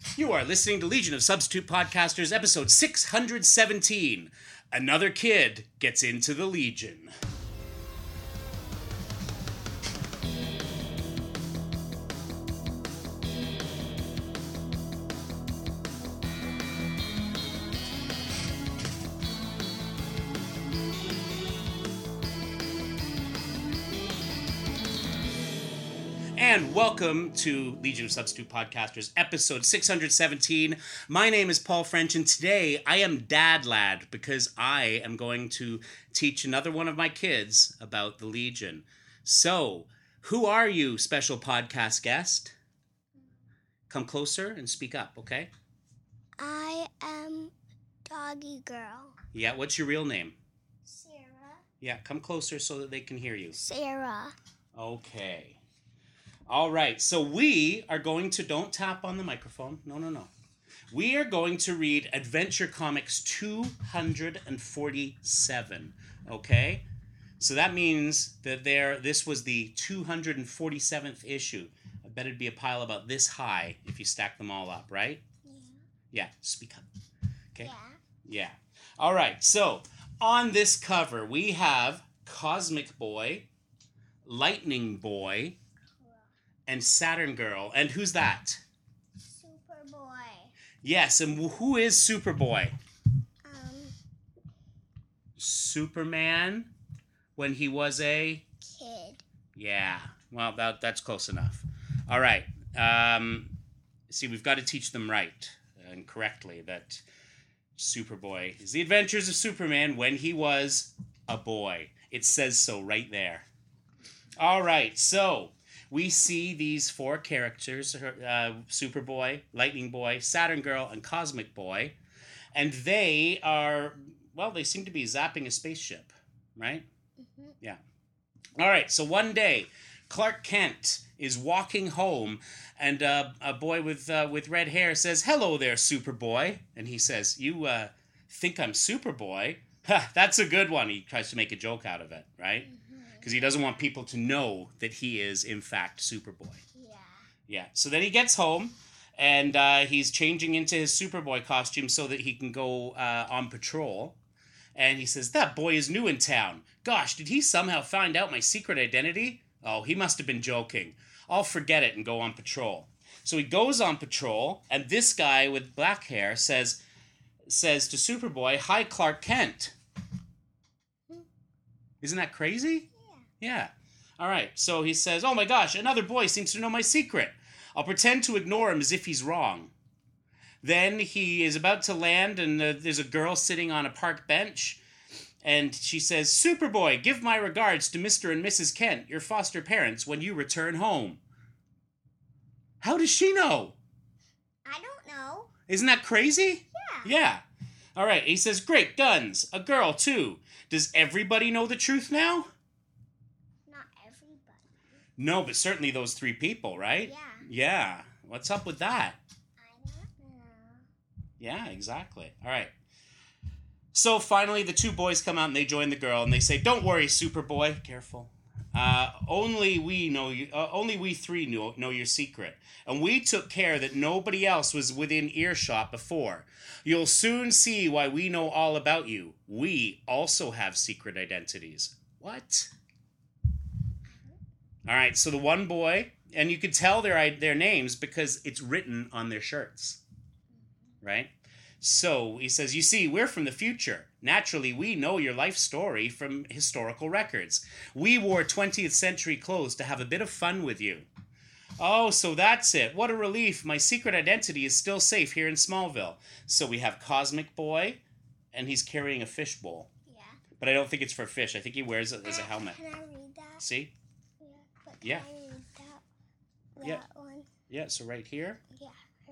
You are listening to Legion of Substitute Podcasters, episode 617. Another kid gets into the Legion. And welcome to Legion of Substitute Podcasters, episode 617. My name is Paul French, and today I am Dad Lad because I am going to teach another one of my kids about the Legion. So, who are you, special podcast guest? Come closer and speak up, okay? I am Doggy Girl. Yeah, what's your real name? Sarah. Yeah, come closer so that they can hear you. Sarah. Okay. All right, so we are going to, don't tap on the microphone. No. We are going to read Adventure Comics 247, okay? So that means that this was the 247th issue. I bet it'd be a pile about this high if you stack them all up, right? Yeah, speak up. Okay? Yeah. All right, so on this cover, we have Cosmic Boy, Lightning Boy, and Saturn Girl. And who's that? Superboy. Yes, and who is Superboy? Superman when he was a Kid. Yeah. Well, that's close enough. All right. See, we've got to teach them right and correctly that Superboy is the adventures of Superman when he was a boy. It says so right there. All right. So we see these four characters, Superboy, Lightning Boy, Saturn Girl, and Cosmic Boy. And they are, well, they seem to be zapping a spaceship, right? Mm-hmm. Yeah. All right, so one day, Clark Kent is walking home, and a boy with red hair says, "Hello there, Superboy." And he says, "You think I'm Superboy? Ha, that's a good one." He tries to make a joke out of it, right? Mm-hmm. Because he doesn't want people to know that he is, in fact, Superboy. Yeah. So then he gets home, and he's changing into his Superboy costume so that he can go on patrol. And he says, "That boy is new in town. Gosh, did he somehow find out my secret identity? Oh, he must have been joking. I'll forget it and go on patrol." So he goes on patrol, and this guy with black hair says to Superboy, "Hi, Clark Kent." Isn't that crazy? Yeah. All right. So he says, "Oh my gosh, another boy seems to know my secret. I'll pretend to ignore him as if he's wrong." Then he is about to land, and there's a girl sitting on a park bench. And she says, "Superboy, give my regards to Mr. and Mrs. Kent, your foster parents, when you return home." How does she know? I don't know. Isn't that crazy? Yeah. All right. He says, "Great guns. A girl, too. Does everybody know the truth now?" No, but certainly those three people, right? Yeah. What's up with that? I don't know. Yeah, exactly. All right. So finally, the two boys come out and they join the girl and they say, "Don't worry, Superboy. Careful. Only we know you. Only we three know your secret, and we took care that nobody else was within earshot before. You'll soon see why we know all about you. We also have secret identities." What? All right, so the one boy, and you could tell their names because it's written on their shirts, right? So he says, "You see, we're from the future. Naturally, we know your life story from historical records. We wore 20th century clothes to have a bit of fun with you." "Oh, so that's it. What a relief. My secret identity is still safe here in Smallville." So we have Cosmic Boy, and he's carrying a fishbowl. Yeah. But I don't think it's for fish. I think he wears it as a helmet. Can I read that? See? Yeah. Yeah. Can I read that one? Yeah, so right here. Yeah.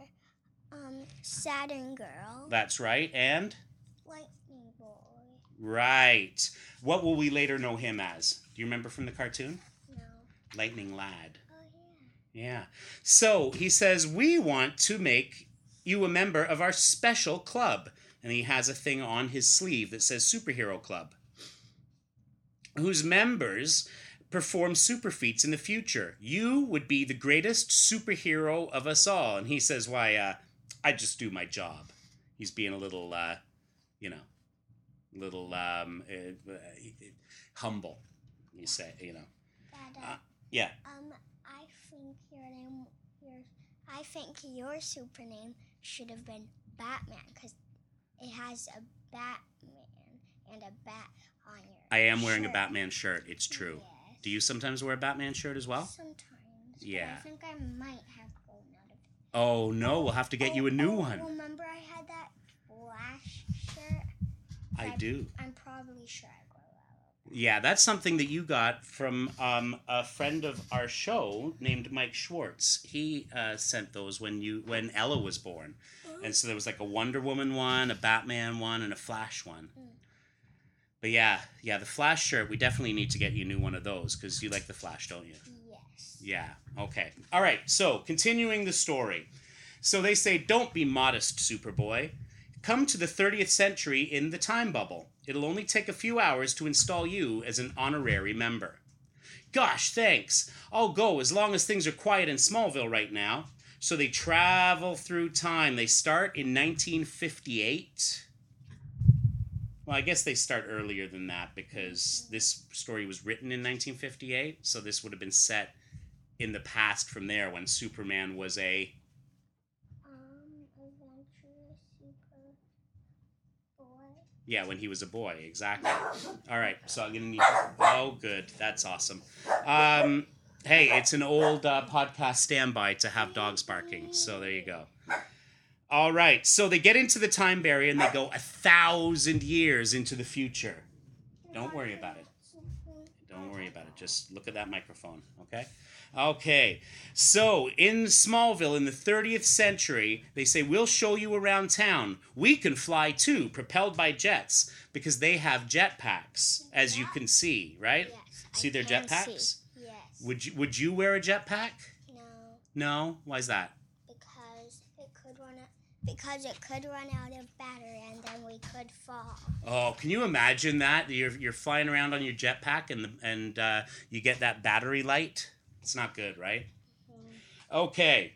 Saturn Girl. That's right. And? Lightning Boy. Right. What will we later know him as? Do you remember from the cartoon? No. Lightning Lad. Oh, yeah. Yeah. So he says, "We want to make you a member of our special club." And he has a thing on his sleeve that says Superhero Club, whose members perform super feats in the future. You would be the greatest superhero of us all. And he says, "Why, I just do my job. He's being a little, you know, little humble. You say, you know. Dad, Yeah. I think I think your super name should have been Batman because it has a Batman and a bat on your I am wearing a shirt. Batman shirt. It's true. Yes. Do you sometimes wear a Batman shirt as well? Sometimes. Yeah. But I think I might have grown out of it. Oh, no. We'll have to get you a new one. Remember I had that Flash shirt? I do. I'm probably sure I grew out of it. Yeah, that's something that you got from a friend of our show named Mike Schwartz. He sent those when Ella was born. And so there was like a Wonder Woman one, a Batman one, and a Flash one. But yeah, the Flash shirt, we definitely need to get you a new one of those because you like the Flash, don't you? Yes. Yeah, okay. All right, so continuing the story. So they say, don't be modest, Superboy. Come to the 30th century in the time bubble. It'll only take a few hours to install you as an honorary member. Gosh, thanks. I'll go as long as things are quiet in Smallville right now. So they travel through time. They start in 1958. Well, I guess they start earlier than that because this story was written in 1958. So this would have been set in the past from there when Superman was a... Adventurous super boy. Yeah, when he was a boy, exactly. All right, so I'm going to need... Oh, good. That's awesome. Hey, it's an old podcast standby to have dogs barking, so there you go. All right, so they get into the time barrier and they go 1,000 years into the future. Don't worry about it. Don't worry about it. Just look at that microphone, okay? Okay, so in Smallville in the 30th century, they say, we'll show you around town. We can fly too, propelled by jets, because they have jetpacks, as you can see, right? Yes. See their can jetpacks? see. Yes. Would you wear a jetpack? No, No? Why is that? because it could run out of battery and then we could fall. Oh, can you imagine that? You're flying around on your jetpack and you get that battery light? It's not good, right? Okay.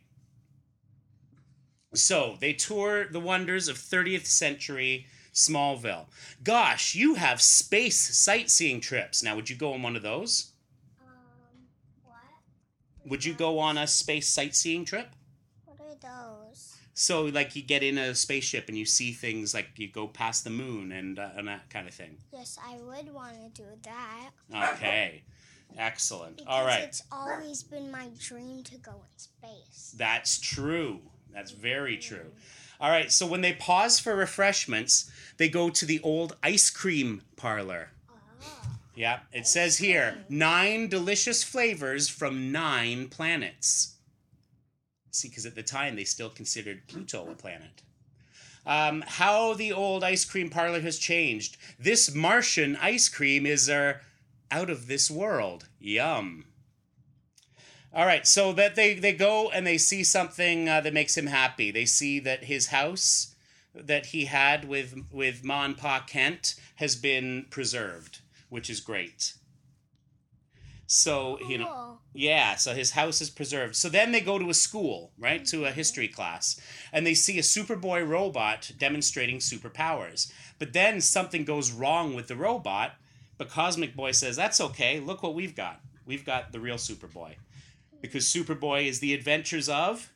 So they tour the wonders of 30th century Smallville. Gosh, you have space sightseeing trips. Now, would you go on one of those? What? Would you go on a space sightseeing trip? What are those? So, like, you get in a spaceship and you see things like you go past the moon and that kind of thing. Yes, I would want to do that. Okay. Excellent. Because All right. it's always been my dream to go in space. That's true. That's very true. All right, so when they pause for refreshments, they go to the old ice cream parlor. Yeah, it says here, 9 delicious flavors from 9 planets. See, because at the time they still considered Pluto a planet. How the old ice cream parlor has changed. This Martian ice cream is out of this world. Yum. All right, so that they go and they see something that makes him happy. They see that his house that he had with Ma and Pa Kent has been preserved, which is great. So, you know, Cool. yeah, so his house is preserved. So then they go to a school, right, to a history class, and they see a Superboy robot demonstrating superpowers. But then something goes wrong with the robot, but Cosmic Boy says, that's okay, look what we've got. We've got the real Superboy. Because Superboy is the adventures of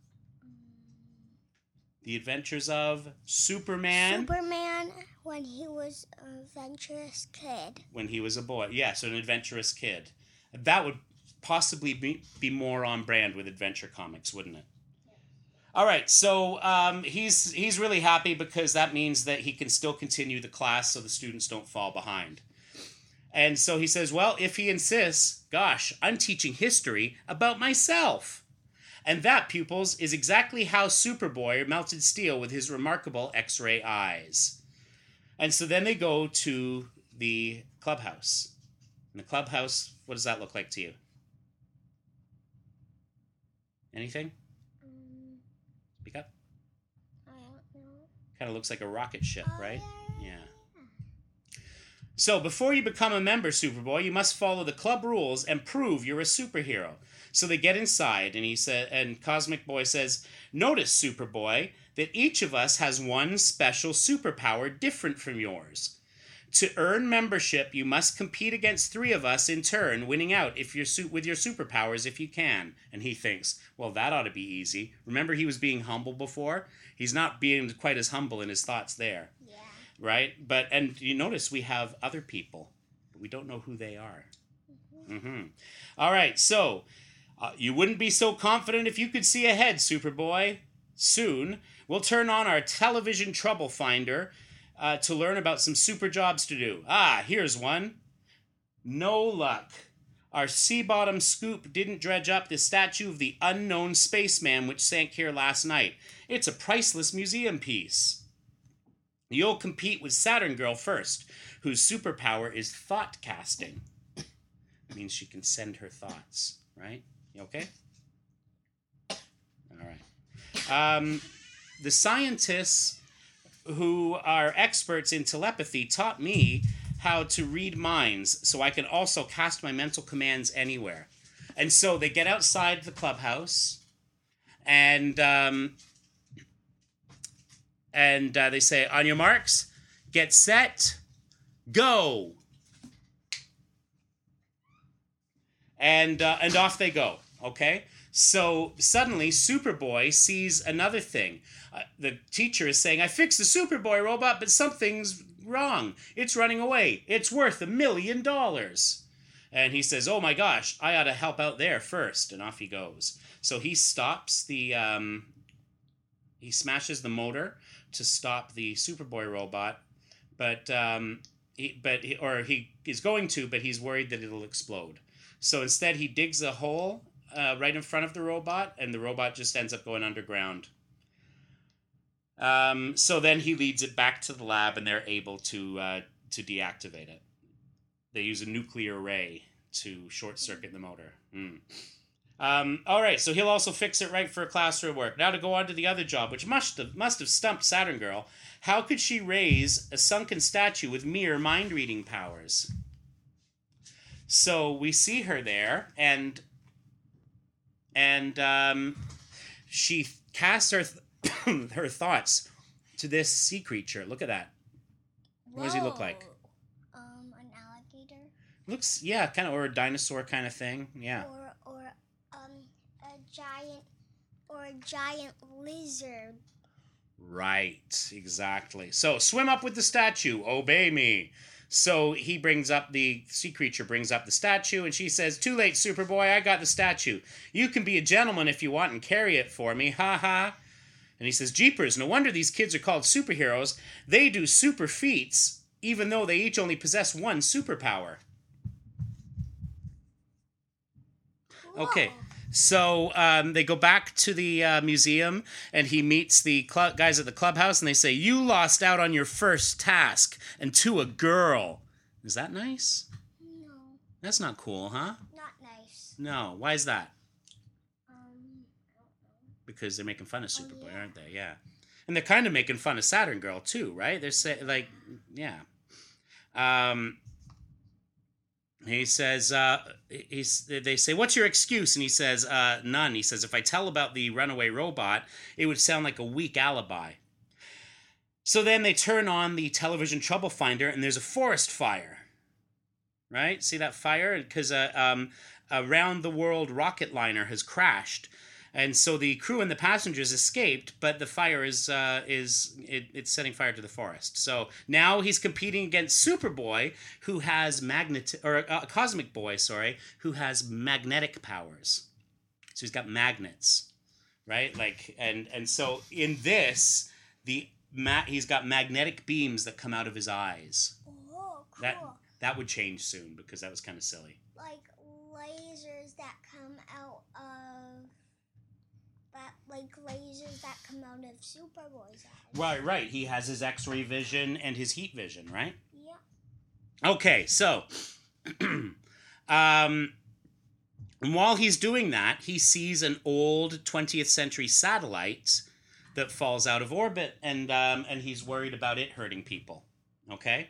Superman. Superman when he was an adventurous kid. When he was a boy. Yeah, so an adventurous kid. That would possibly be more on brand with Adventure Comics, wouldn't it? All right, so he's really happy because that means that he can still continue the class so the students don't fall behind. And so he says, well, if he insists, gosh, I'm teaching history about myself. And that, pupils, is exactly how Superboy melted steel with his remarkable X-ray eyes. And so then they go to the clubhouse. And the clubhouse, what does that look like to you? Anything? Speak up. I don't know. Kind of looks like a rocket ship, right? Yeah. Yeah. So before you become a member, Superboy, you must follow the club rules and prove you're a superhero. So they get inside, and and Cosmic Boy says, "Notice, Superboy, that each of us has one special superpower different from yours. To earn membership, you must compete against 3 of us in turn, winning out with your superpowers if you can. And he thinks, well, that ought to be easy. Remember, he was being humble before? He's not being quite as humble in his thoughts there. Yeah. Right? And you notice we have other people, but we don't know who they are. All right, so you wouldn't be so confident if you could see ahead, Superboy. Soon, we'll turn on our television trouble finder to learn about some super jobs to do. Here's one. No luck. Our sea-bottom scoop didn't dredge up the statue of the unknown spaceman which sank here last night. It's a priceless museum piece. You'll compete with Saturn Girl first, whose superpower is thought casting. It means she can send her thoughts, right? You okay? All right. The scientists who are experts in telepathy taught me how to read minds so I can also cast my mental commands anywhere. And so they get outside the clubhouse and they say, on your marks, get set, go. And off they go, okay? So suddenly Superboy sees another thing. The teacher is saying, I fixed the Superboy robot, but something's wrong. It's running away. It's worth $1 million. And he says, oh my gosh, I ought to help out there first. And off he goes. So he stops he smashes the motor to stop the Superboy robot, but he is going to, but he's worried that it'll explode. So instead he digs a hole right in front of the robot, and the robot just ends up going underground. So then he leads it back to the lab, and they're able to deactivate it. They use a nuclear ray to short circuit the motor. All right, so he'll also fix it right for a classroom work. Now to go on to the other job, which must have stumped Saturn Girl. How could she raise a sunken statue with mere mind-reading powers? So we see her there, and she casts her thoughts to this sea creature. Look at that. What does he look like? An alligator. Looks, yeah, kind of, or a dinosaur kind of thing. Yeah. A giant lizard. Right, exactly. So swim up with the statue. Obey me. So the sea creature brings up the statue, and she says, too late, Superboy, I got the statue. You can be a gentleman if you want and carry it for me, ha ha. And he says, jeepers, no wonder these kids are called superheroes. They do super feats, even though they each only possess one superpower. Whoa. Okay, so they go back to the museum, and he meets the guys at the clubhouse, and they say, you lost out on your first task, and to a girl. Is that nice? No. That's not cool, huh? Not nice. No. Why is that? I don't know. Because they're making fun of Superboy, yeah. aren't they? Yeah. And they're kind of making fun of Saturn Girl, too, right? They're saying, like, yeah. He says, they say, what's your excuse? And he says, none. He says, if I tell about the runaway robot, it would sound like a weak alibi. So then they turn on the television trouble finder, and there's a forest fire. Right? See that fire? Because a round-the-world rocket liner has crashed. And so the crew and the passengers escaped, but the fire is setting fire to the forest. So now he's competing against Superboy, who has Cosmic Boy, who has magnetic powers. So he's got magnets, right? Like, and so in this, he's got magnetic beams that come out of his eyes. Oh, cool. That would change soon because that was kind of silly. Like lasers that come out of. Like lasers that come out of Superboy's eyes. Right. He has his X-ray vision and his heat vision, right? Yeah. Okay, so and while he's doing that, he sees an old 20th century satellite that falls out of orbit, and he's worried about it hurting people. Okay?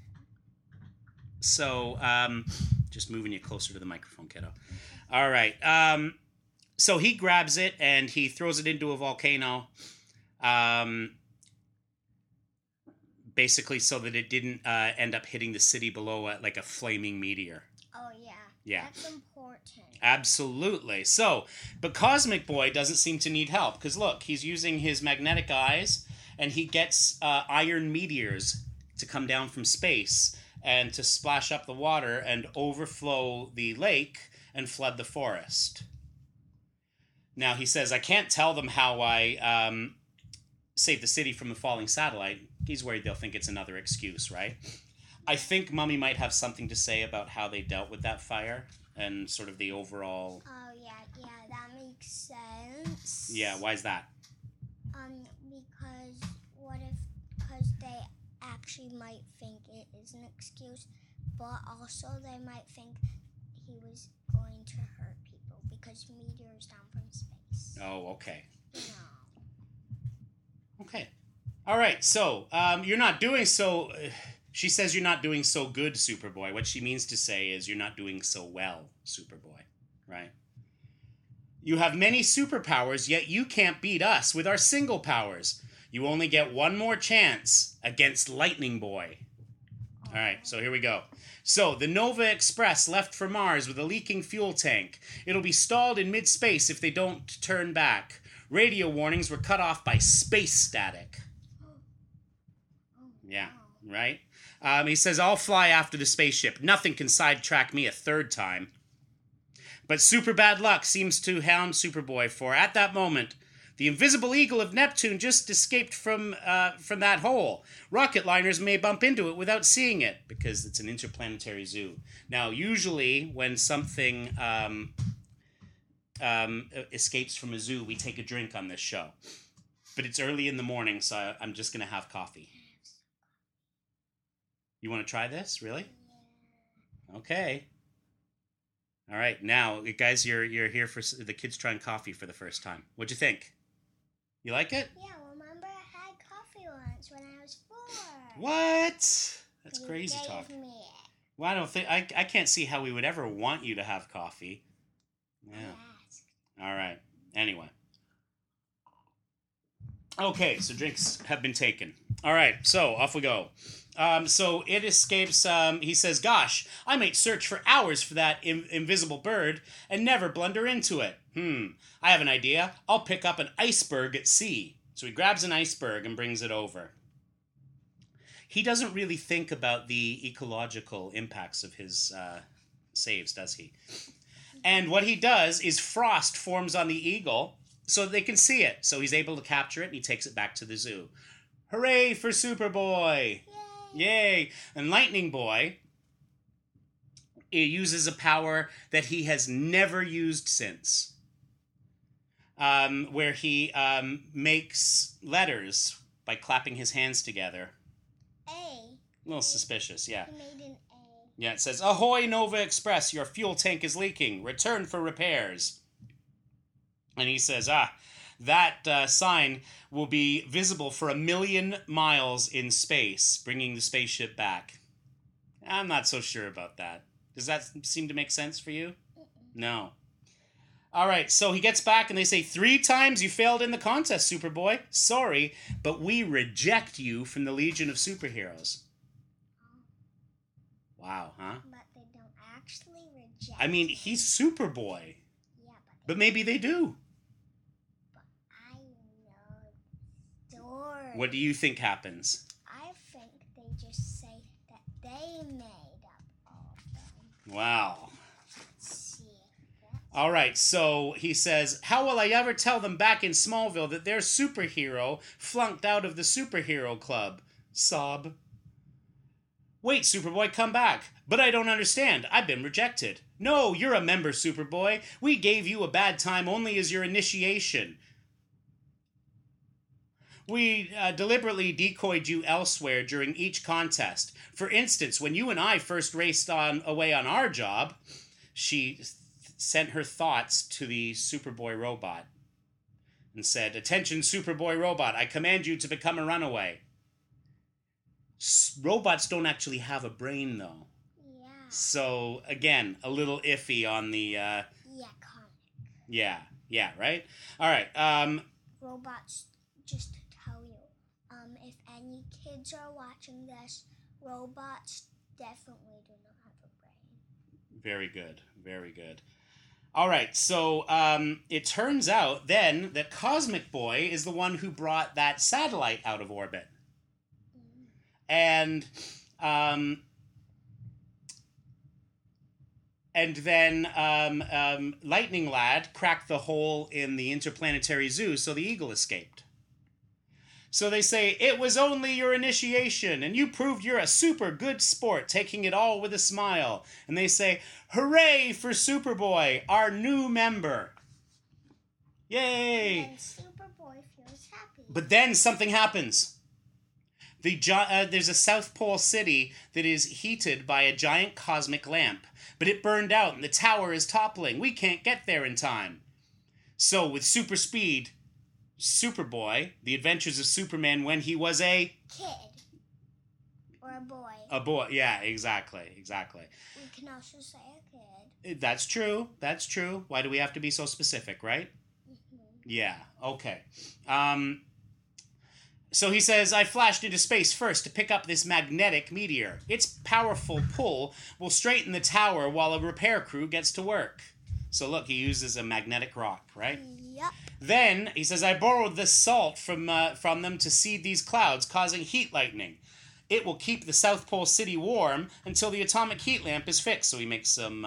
So, just moving you closer to the microphone, kiddo. All right. So he grabs it and he throws it into a volcano. Basically so that it didn't end up hitting the city below like a flaming meteor. Oh, yeah. Yeah. That's important. Absolutely. So, but Cosmic Boy doesn't seem to need help because look, he's using his magnetic eyes and he gets iron meteors to come down from space and to splash up the water and overflow the lake and flood the forest. Now he says, I can't tell them how I saved the city from a falling satellite. He's worried they'll think it's another excuse, right? I think Mummy might have something to say about how they dealt with that fire and sort of the overall... Oh, yeah, that makes sense. Yeah, why is that? Because because they actually might think it is an excuse, but also they might think he was going to hurt people because meteors down from space. Oh, okay. No. Okay. All right, so you're not doing so... She says you're not doing so good, Superboy. What she means to say is you're not doing so well, Superboy, right? You have many superpowers, yet you can't beat us with our single powers. You only get one more chance against Lightning Boy. All right, so here we go. So, the Nova Express left for Mars with a leaking fuel tank. It'll be stalled in mid-space if they don't turn back. Radio warnings were cut off by space static. Yeah, right? He says, I'll fly after the spaceship. Nothing can sidetrack me a third time. But super bad luck seems to hound Superboy, for at that moment, the invisible eagle of Neptune just escaped from that hole. Rocket liners may bump into it without seeing it, because it's an interplanetary zoo. Now, usually, when something escapes from a zoo, we take a drink on this show. But it's early in the morning, so I'm just going to have coffee. You want to try this? Really? Yeah. Okay. All right. Now, guys, you're here for the kids trying coffee for the first time. What'd you think? You like it? Yeah, remember I had coffee once when I was 4. What? That's crazy gave talk. Me it. Well, I don't think I can't see how we would ever want you to have coffee. Yeah. All right. Anyway. Okay, so drinks have been taken. All right, so off we go. So it escapes, he says, gosh, I might search for hours for that invisible bird and never blunder into it. I have an idea. I'll pick up an iceberg at sea. So he grabs an iceberg and brings it over. He doesn't really think about the ecological impacts of his saves, does he? And what he does is frost forms on the eagle so they can see it. So he's able to capture it and he takes it back to the zoo. Hooray for Superboy! Yay! And Lightning Boy uses a power that he has never used since. Where he makes letters by clapping his hands together. A. A little suspicious, yeah. He made an A. Yeah, it says, Ahoy Nova Express, your fuel tank is leaking. Return for repairs. And he says, that sign will be visible for 1,000,000 miles in space, bringing the spaceship back. I'm not so sure about that. Does that seem to make sense for you? No. All right, so he gets back and they say, 3 times you failed in the contest, Superboy. Sorry, but we reject you from the Legion of Superheroes. Wow, huh? But they don't actually reject I mean, he's Superboy. Yeah, But maybe they do. I know the story. What do you think happens? I think they just say that they made up all of them. Wow. See. All right, so he says, how will I ever tell them back in Smallville that their superhero flunked out of the superhero club? Sob. Wait, Superboy, come back. But I don't understand. I've been rejected. No, you're a member, Superboy. We gave you a bad time only as your initiation. We deliberately decoyed you elsewhere during each contest. For instance, when you and I first raced away on our job, she sent her thoughts to the Superboy robot and said, attention, Superboy robot, I command you to become a runaway. Robots don't actually have a brain, though. Yeah. So, again, a little iffy on the... Yeah, comic. Yeah, right? All right. Robots just if any kids are watching this, robots definitely do not have a brain. Very good. Very good. All right, so it turns out then that Cosmic Boy is the one who brought that satellite out of orbit. And then Lightning Lad cracked the hole in the interplanetary zoo, so the eagle escaped. So they say, it was only your initiation, and you proved you're a super good sport, taking it all with a smile. And they say, hooray for Superboy, our new member. Yay! And Superboy feels happy. But then something happens. There's a South Pole city that is heated by a giant cosmic lamp, but it burned out and the tower is toppling. We can't get there in time. So with super speed, Superboy, The Adventures of Superman when he was a kid. Or a boy. A boy, yeah, exactly. We can also say a kid. That's true. Why do we have to be so specific, right? Mm-hmm. Yeah, okay. So he says, I flashed into space first to pick up this magnetic meteor. Its powerful pull will straighten the tower while a repair crew gets to work. So look, he uses a magnetic rock, right? Yep. Then, he says, I borrowed this salt from them to seed these clouds, causing heat lightning. It will keep the South Pole City warm until the atomic heat lamp is fixed. So he makes some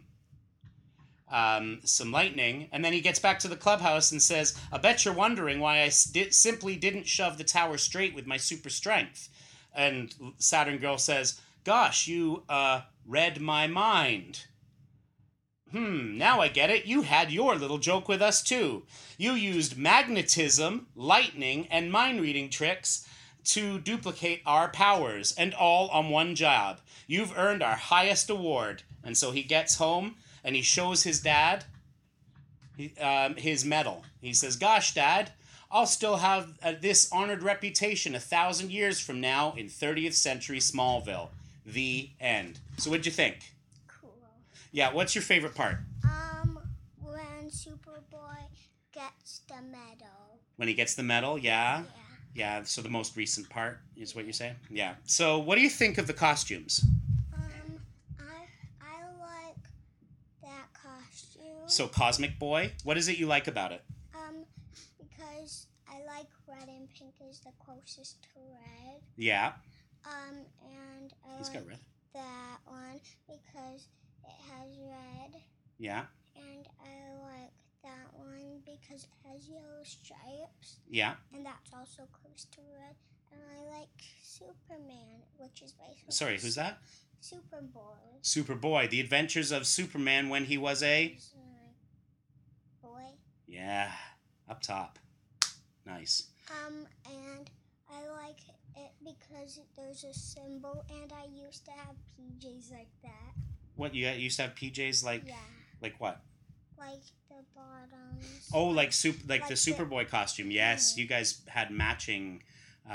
lightning, and then he gets back to the clubhouse and says, I bet you're wondering why I simply didn't shove the tower straight with my super strength. And Saturn Girl says, gosh, you read my mind. Now I get it. You had your little joke with us, too. You used magnetism, lightning, and mind-reading tricks to duplicate our powers, and all on one job. You've earned our highest award. And so he gets home, and he shows his dad his medal. He says, gosh, Dad, I'll still have this honored reputation 1,000 years from now in 30th century Smallville. The end. So what'd you think? Yeah, what's your favorite part? When Superboy gets the medal. When he gets the medal, yeah? Yeah, so the most recent part is what you're saying? Yeah. So what do you think of the costumes? I like that costume. So Cosmic Boy, what is it you like about it? Because I like red and pink is the closest to red. Yeah. And He's got red. That one because it has red. Yeah. And I like that one because it has yellow stripes. Yeah. And that's also close to red. And I like Superman, which is basically... Sorry, who's that? Superboy. Superboy, The Adventures of Superman when he was a... boy. Yeah, up top. Nice. And I like it because there's a symbol, and I used to have PJs like that. What, you used to have PJs like... Yeah. Like what? Like the bottoms. Oh, like the Superboy costume. Yes, you guys had matching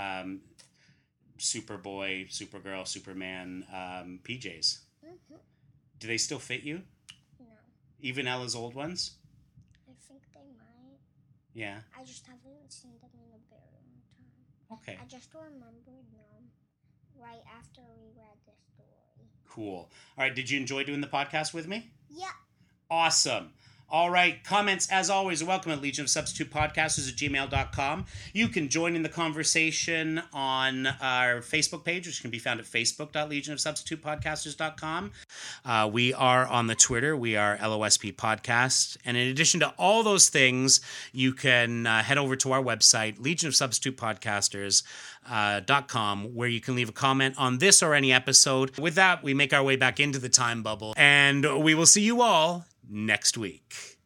Superboy, Supergirl, Superman PJs. Mm-hmm. Do they still fit you? No. Even Ella's old ones? I think they might. Yeah. I just haven't seen them in a very long time. Okay. I just remembered them right after we read the story. Cool. All right, did you enjoy doing the podcast with me? Yeah. Awesome. All right. Comments, as always, are welcome at legionofsubstitutepodcasters@gmail.com. You can join in the conversation on our Facebook page, which can be found at facebook.legionofsubstitutepodcasters.com. We are on the Twitter. We are LOSP Podcast. And in addition to all those things, you can head over to our website, legionofsubstitutepodcasters.com, where you can leave a comment on this or any episode. With that, we make our way back into the time bubble, and we will see you all next week.